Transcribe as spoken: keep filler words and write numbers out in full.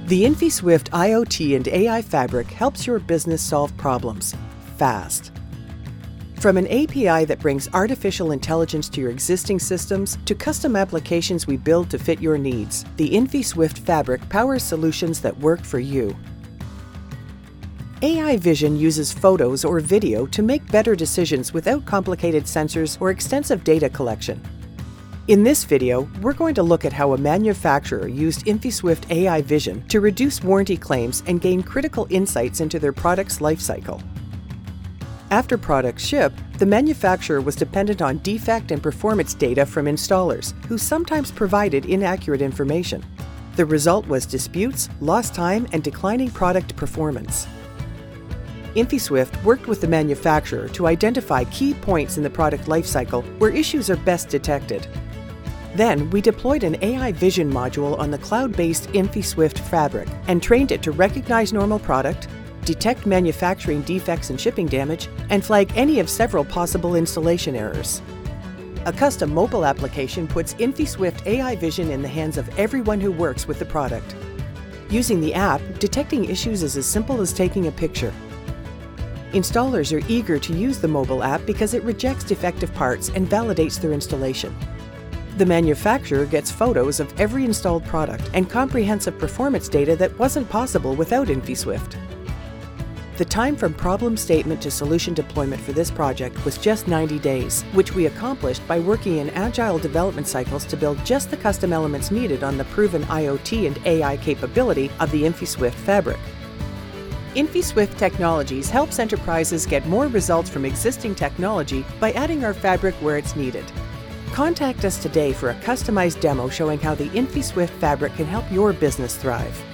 The InfiSwift IoT and A I fabric helps your business solve problems fast. From an A P I that brings artificial intelligence to your existing systems to custom applications we build to fit your needs, the InfiSwift fabric powers solutions that work for you. A I vision uses photos or video to make better decisions without complicated sensors or extensive data collection. In this video, we're going to look at how a manufacturer used InfiSwift A I vision to reduce warranty claims and gain critical insights into their product's lifecycle. After products ship, the manufacturer was dependent on defect and performance data from installers, who sometimes provided inaccurate information. The result was disputes, lost time, and declining product performance. InfiSwift worked with the manufacturer to identify key points in the product lifecycle where issues are best detected. Then, we deployed an A I vision module on the cloud-based InfiSwift fabric and trained it to recognize normal product, detect manufacturing defects and shipping damage, and flag any of several possible installation errors. A custom mobile application puts InfiSwift A I vision in the hands of everyone who works with the product. Using the app, detecting issues is as simple as taking a picture. Installers are eager to use the mobile app because it rejects defective parts and validates their installation. The manufacturer gets photos of every installed product and comprehensive performance data that wasn't possible without InfiSwift. The time from problem statement to solution deployment for this project was just ninety days, which we accomplished by working in agile development cycles to build just the custom elements needed on the proven IoT and A I capability of the InfiSwift fabric. InfiSwift Technologies helps enterprises get more results from existing technology by adding our fabric where it's needed. Contact us today for a customized demo showing how the InfiSwift fabric can help your business thrive.